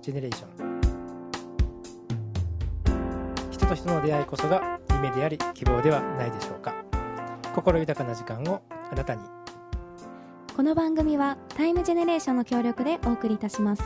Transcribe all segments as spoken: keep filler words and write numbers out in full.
ジェネレーション。人と人の出会いこそが夢であり希望ではないでしょうか。心豊かな時間をあなたに。 この番組はタイムジェネレーションの協力でお送りいたします。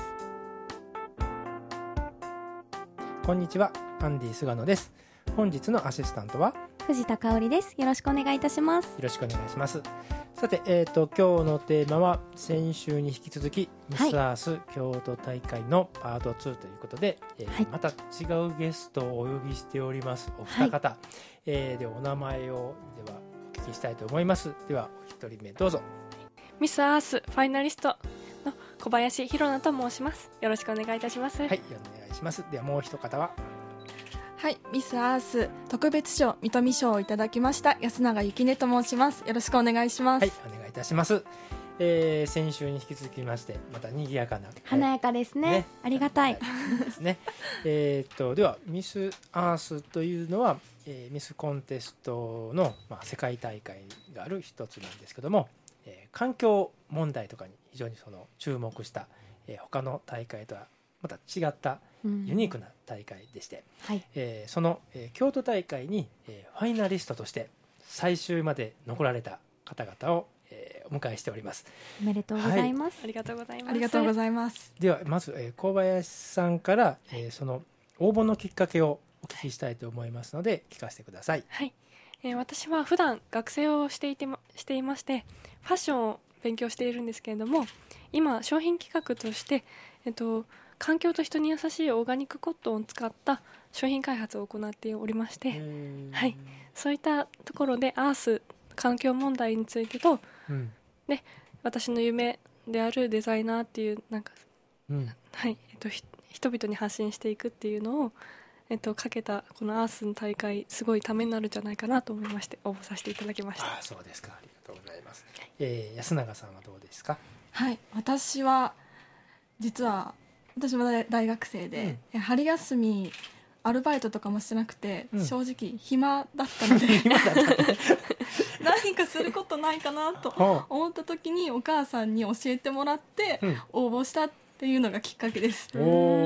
こんにちは、アンディ菅野です。本日のアシスタントは藤田香織です。よろしくお願いいたします。 よろしくお願いします。さて、えー、と今日のテーマは先週に引き続きミスアース京都大会のパートツーということで、えーはい、 また違うゲストをお呼びしております。お二方、はい、えー、でお名前をではお聞きしたいと思います。ではお一人目どうぞ。 ミスアースファイナリストの小林弘奈と申します。よろしくお願いいたします。 はい、お願いします。ではもう一方は、 はい、ミスアース特別賞水戸美賞をいただきました安永ゆきねと申します。よろしくお願いします。 はい、お願いいたします。えー、先週に引き続きましてまた賑やかな華やかですね、ね、ありがたいですね。えー、とではミスアースというのは、えー、ミスコンテストの、まあ、世界大会がある一つなんですけども、えー、環境問題とかに非常にその注目した、えー、他の大会とはまた違ったユニークな大会でして、 うん、はい、 えー、その、えー、京都大会に、えー、ファイナリストとして最終まで残られた方々を、えー、お迎えしております。 おめでとうございます、 はい、ありがとうございます。 ありがとうございます。 ではまず、えー、小林さんから、はい、えー、その応募のきっかけをお聞きしたいと思いますので聞かせてください。 はい、えー、私は普段学生をしていて、ま、していましてファッションを勉強しているんですけれども、今商品企画として、えっと環境と人に優しいオーガニックコットンを使った商品開発を行っておりまして、はい、そういったところでアース環境問題についてと、うん、で私の夢であるデザイナーっていうなんか、うん、はい、えっと、人々に発信していくっていうのを、えっと、かけたこのアースの大会すごいためになるんじゃないかなと思いまして応募させていただきました。 あ、そうですか、ありがとうございます。えー、安永さんはどうですか。 はい、私は実は私も大学生で、うん、春休みアルバイトとかもしてなくて、うん、正直暇だったので何かすることないかなと思った時にお母さんに教えてもらって応募したっていうのがきっかけです、 うん、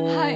はい、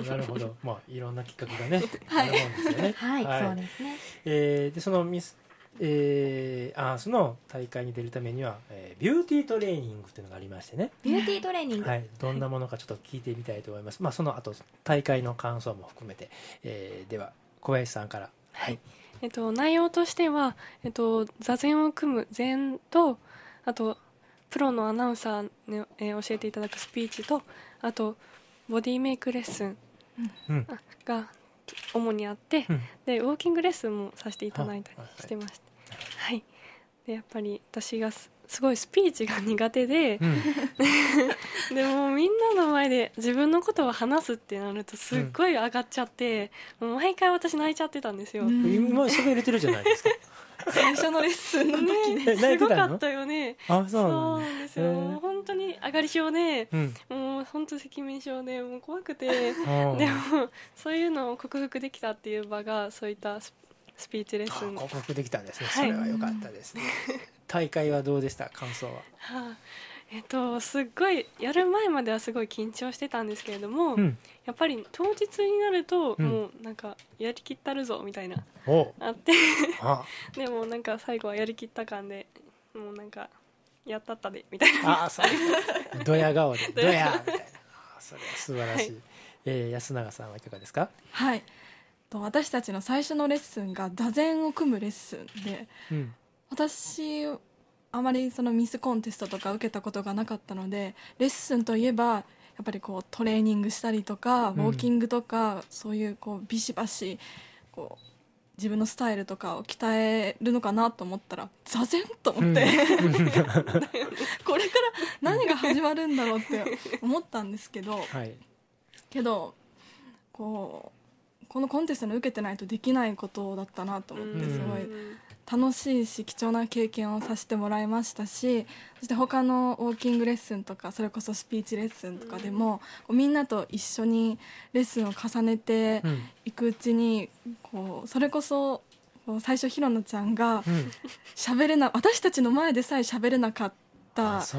なるほど、まあ、いろんなきっかけがね、はい、あるもんですよね。 はい、はい、そうですね。 えー、でそのミスえー、アースの大会に出るためには、えー、ビューティートレーニングというのがありましてね。 ビューティートレーニング、 はい、どんなものかちょっと聞いてみたいと思います、はい、まあ、その後大会の感想も含めて、えー、では小林さんから。 はい、えっと、内容としては、えっと、座禅を組む禅と、あとプロのアナウンサーに、えー、教えていただくスピーチと、あとボディメイクレッスンが主にあって、うん、でウォーキングレッスンもさせていただいたりしてました。はい、でやっぱり私が す, すごいスピーチが苦手で、うん、でもみんなの前で自分のことを話すってなるとすっごい上がっちゃって、うん、もう毎回私泣いちゃってたんですよ。 うん、今喋れてるじゃないですか最初のレッスンの時ね、 すごかったよね。 あ、そうなんですよ、もう本当に上がり症で、うん、もう本当赤面症でもう怖くて、でもそういうのを克服できたっていう場がそういったススピーチレッスン。 克服できたんですね、それは良かったですね、はい、大会はどうでした、感想は。はあ、えっと、すっごいやる前まではすごい緊張してたんですけれども、うん、やっぱり当日になると、うん、もうなんかやりきったるぞみたいなあってでもなんか最後はやりきった感でもうなんかやったったでみたいな、 あ、そうドヤ顔でドヤみたいなあ、それは素晴らしい、はい、えー、安永さんはいかがですか。 はい、私たちの最初のレッスンが座禅を組むレッスンで、うん、私あまりそのミスコンテストとか受けたことがなかったので、レッスンといえばやっぱりこうトレーニングしたりとか、うん、ウォーキングとかそういうこうビシバシこう自分のスタイルとかを鍛えるのかなと思ったら座禅と思って、うん、これから何が始まるんだろうって思ったんですけど、はい、けどこうこのコンテストに受けてないとできないことだったなと思って、すごい楽しいし貴重な経験をさせてもらいましたし、そして他のウォーキングレッスンとかそれこそスピーチレッスンとかでも、こうみんなと一緒にレッスンを重ねていくうちに、こうそれこそこう最初ひろなちゃんが喋れな、私たちの前でさえ喋れなかった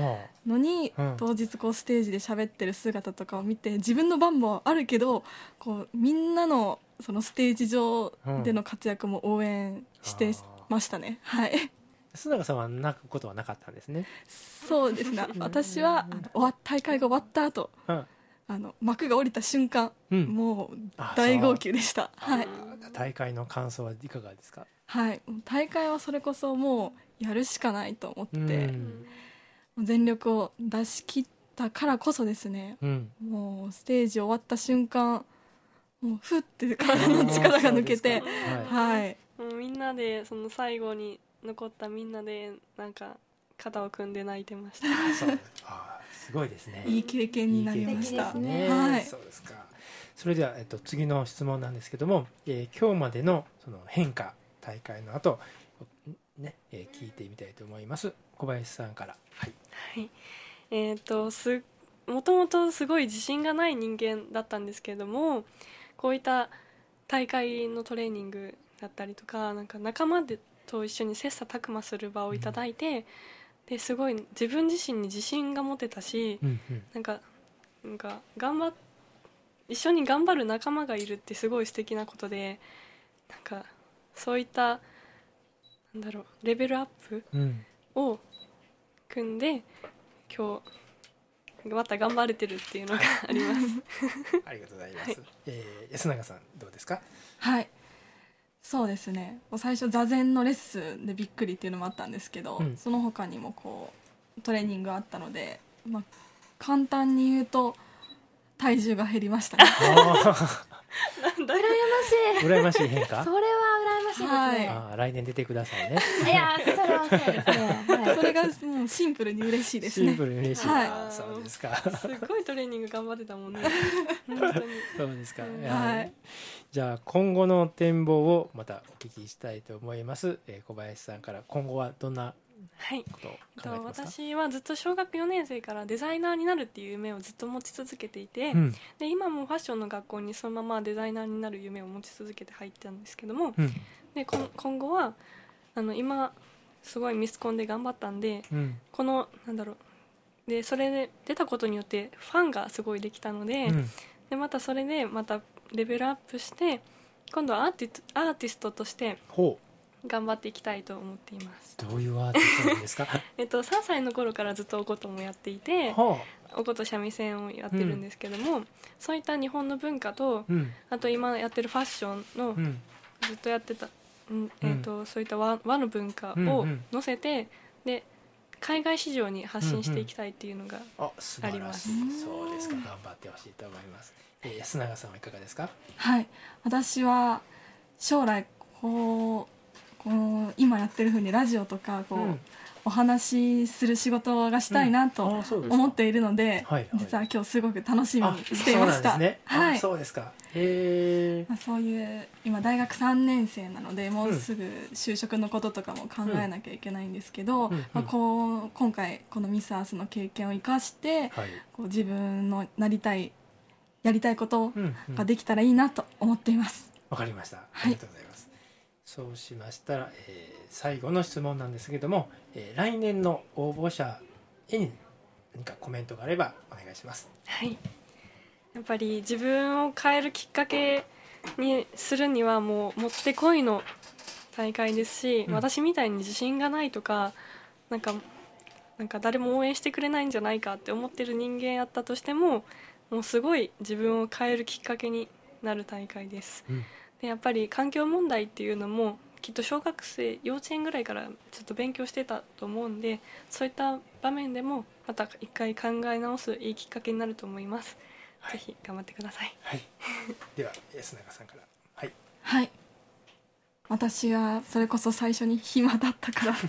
のに、 うん、 当日こうステージで喋ってる姿とかを見て自分の番もあるけどこうみんなのそのステージ上での活躍も応援してましたね、うん、はい。 須永さんは泣くことはなかったんですね。 そうですね、私は終わ大会が終わった後、うん、あの幕が降りた瞬間、うん、もう大号泣でした、はい、 大会の感想はいかがですか？ はい、大会はそれこそもうやるしかないと思って、うん、全力を出し切ったからこそですね、うん、もうステージ終わった瞬間もうふって体の力が抜けて、はい、はい、 もうみんなでその最後に残ったみんなでなんか肩を組んで泣いてました。 そうあすごいですね。 いい経験になりました。 いいね、はい、そうですか。それでは、えっと、次の質問なんですけども、えー、今日までのその変化大会の後、ねえー、聞いてみたいと思います。小林さんから。はい、 はい、えー、とすもともとすごい自信がない人間だったんですけれども、こういった大会のトレーニングだったりとか、なんか仲間でと一緒に切磋琢磨する場をいただいて、うん、ですごい自分自身に自信が持てたし、うんうん、なんかなんか頑張っ一緒に頑張る仲間がいるってすごい素敵なことで、なんかそういったなんだろうレベルアップを組んで、うん、今日また頑張れてるっていうのがありますありがとうございます、はい、えー、安永さんどうですか？ はい、そうですね、最初座禅のレッスンでびっくりっていうのもあったんですけど、うん、その他にもこうトレーニングがあったので、まあ、簡単に言うと体重が減りましたね羨ましい羨ましい変化それは羨ましいですね、はい、 あ来年出てくださいねいやそれはそうですね、 はい、それがもうシンプルに嬉しいですね。 シンプルに嬉しい、 はい、 あそうですかすごいトレーニング頑張ってたもんねそうですか、 はい、 じゃあ今後の展望をまたお聞きしたいと思います、えー、小林さんから今後はどんなことを考えてますか？ はい、私はずっと小学よねん生からデザイナーになるっていう夢をずっと持ち続けていて、うん、で今もファッションの学校にそのままデザイナーになる夢を持ち続けて入ったんですけども、うん、で今後はあの今すごいミスコンで頑張ったんで、うん、このなんだろうでそれで出たことによってファンがすごいできたので、うん、でまたそれでまたレベルアップして今度はアーティ、アーティストとして頑張っていきたいと思っています。 どういうアーティストなんですか？ えっと、さんさいの頃からずっとお琴もやっていて、はあ、お琴三味線をやってるんですけども、うん、そういった日本の文化と、うん、あと今やってるファッションの、うん、ずっとやってた、うんえっと、そういった和、和の文化を乗せて、うんうん、で海外市場に発信していきたいっていうのがあります、 うんうん、そうですか、頑張ってほしいと思います。えー、安永さんはいかがですか？ はい、私は将来こうこう今やってる風にラジオとかこう、うん、お話しする仕事がしたいなと思っているので、うんはいはい、実は今日すごく楽しみにしていました。そうなんですね。はい、 そうですか。へまあ、そういう今大学さんねん生なのでもうすぐ就職のこととかも考えなきゃいけないんですけど、うんうんまあ、こう今回このミスアースの経験を生かして、はい、こう自分のなりたいやりたいことができたらいいなと思っています。 わかりました。ありがとうございます。はい、そうしましたら、えー、最後の質問なんですけども、えー、来年の応募者へに何かコメントがあればお願いします。 はい、やっぱり自分を変えるきっかけにするにはもうもってこいの大会ですし、うん、私みたいに自信がないとかなんか、なんか誰も応援してくれないんじゃないかって思ってる人間やったとしてももうすごい自分を変えるきっかけになる大会です、うん、でやっぱり環境問題っていうのもきっと小学生幼稚園ぐらいからちょっと勉強してたと思うんでそういった場面でもまた一回考え直すいいきっかけになると思います、はい、ぜひ頑張ってください、 はい、では安永さんからはい、 はい、私はそれこそ最初に暇だったから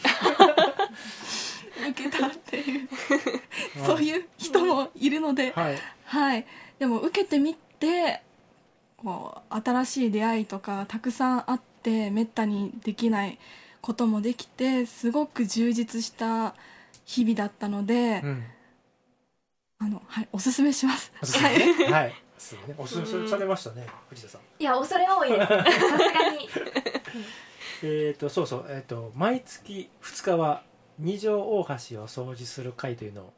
受けたっていうそういう人もいるので、はいはい、でも受けてみてこう新しい出会いとかたくさんあってめったにできないこともできてすごく充実した日々だったので、うんあのはい、おすすめします。 おすすめ、ねはい、おすすめされましたね、藤田さん。 いや恐れ多いですさすがにえっとそうそう、えー、と毎月ふつかは二条大橋を掃除する会というのを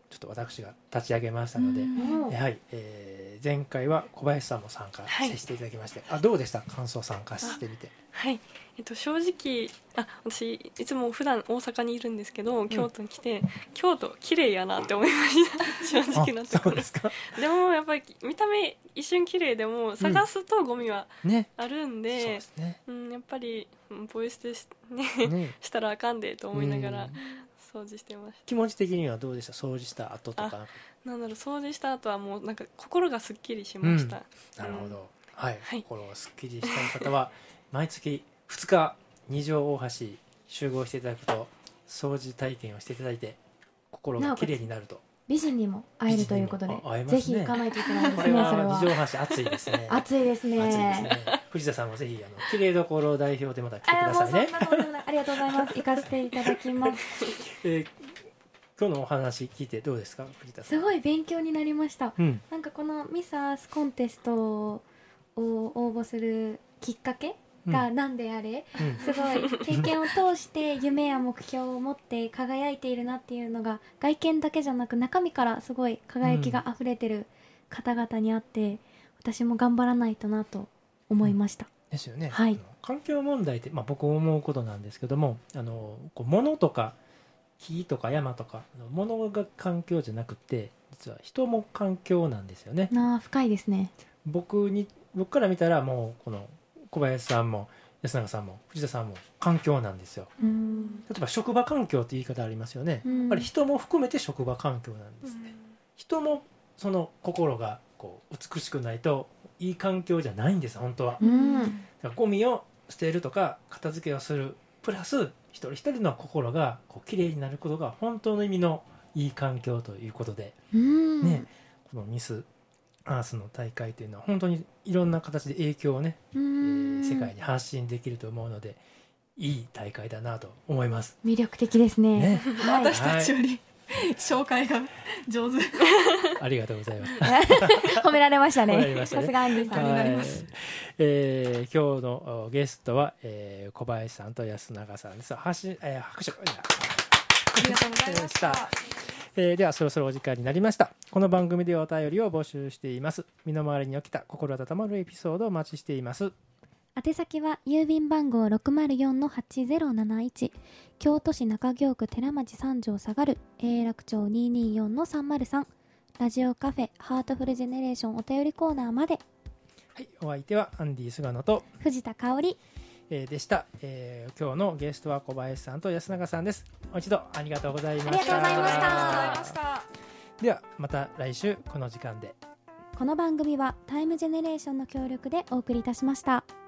ちょっと私が立ち上げましたので、やはり、えー、前回は小林さんも参加していただきまして、はい、あどうでした感想参加してみて。 はい、えっと、正直あ私いつも普段大阪にいるんですけど京都に来て、うん、京都綺麗やなって思いました正直なところ。ですか。でもやっぱり見た目一瞬綺麗でも探すとゴミはあるんで、うんねねうん、やっぱりポイ捨てし、ねね、したらあかんでと思いながら掃除してました。 気持ち的にはどうでした？掃除した後とか。 なんだろう、掃除した後はもうなんか心がすっきりしました、 うん、なるほど、うんはいはい、心がすっきりしたい方は毎月ふつか二条大橋集合していただくと掃除体験をしていただいて心がきれいになると、 美人にも会えるということで、ね、ぜひ行かないといけないですね。これは二条橋暑いですね暑いですね。 暑いですね。藤田さんもぜひあのきれいどころ代表でまた来てくださいね。 あ, ありがとうございます。行かせていただきます、 えー今日のお話聞いてどうですか藤田さん。 すごい勉強になりました、 うん、 なんかこのミスアースコンテストを応募するきっかけが何であれ、うん、すごい経験を通して夢や目標を持って輝いているなっていうのが外見だけじゃなく中身からすごい輝きがあふれてる方々にあって、うん、私も頑張らないとなと思いました、うんですよね、 はい、 環境問題って、まあ、僕思うことなんですけどもあのこう物とか木とか山とか物が環境じゃなくて実は人も環境なんですよね。 あ深いですね。 僕に僕から見たらもうこの小林さんも安永さんも藤田さんも環境なんですよ。 うん例えば職場環境って言い方ありますよね。やっぱり人も含めて職場環境なんですね。人もその心がこう美しくないといい環境じゃないんです本当は。 うんだからゴミを捨てるとか片付けをするプラス一人一人の心がこう綺麗になることが本当の意味のいい環境ということで、 うんね、このミスアースの大会というのは本当にいろんな形で影響をね、えー、世界に発信できると思うのでいい大会だなと思います。 魅力的ですね。 ねはい、私たちより紹介が上手ありがとうございます褒められましたね。 さすがアンディさんになります、 えー、今日のゲストは、えー、小林さんと安永さんです。はし、えー、拍手ありがとうございました。 えー、ではそろそろお時間になりました。この番組ではお便りを募集しています。身の回りに起きた心温まるエピソードをお待ちしています。 宛先は郵便番号 ろくまるよんのはちぜろなないち 京都市中京区寺町三条下がる永楽町にーにーよんのさんまるさんラジオカフェハートフルジェネレーションお便りコーナーまで。 はい、お相手はアンディ菅野と藤田香織、 えー、でした、えー、今日のゲストは小林さんと安永さんです。もう一度ありがとうございました。 ありがとうございました。 ではまた来週この時間で。 この番組はタイムジェネレーションの協力でお送りいたしました。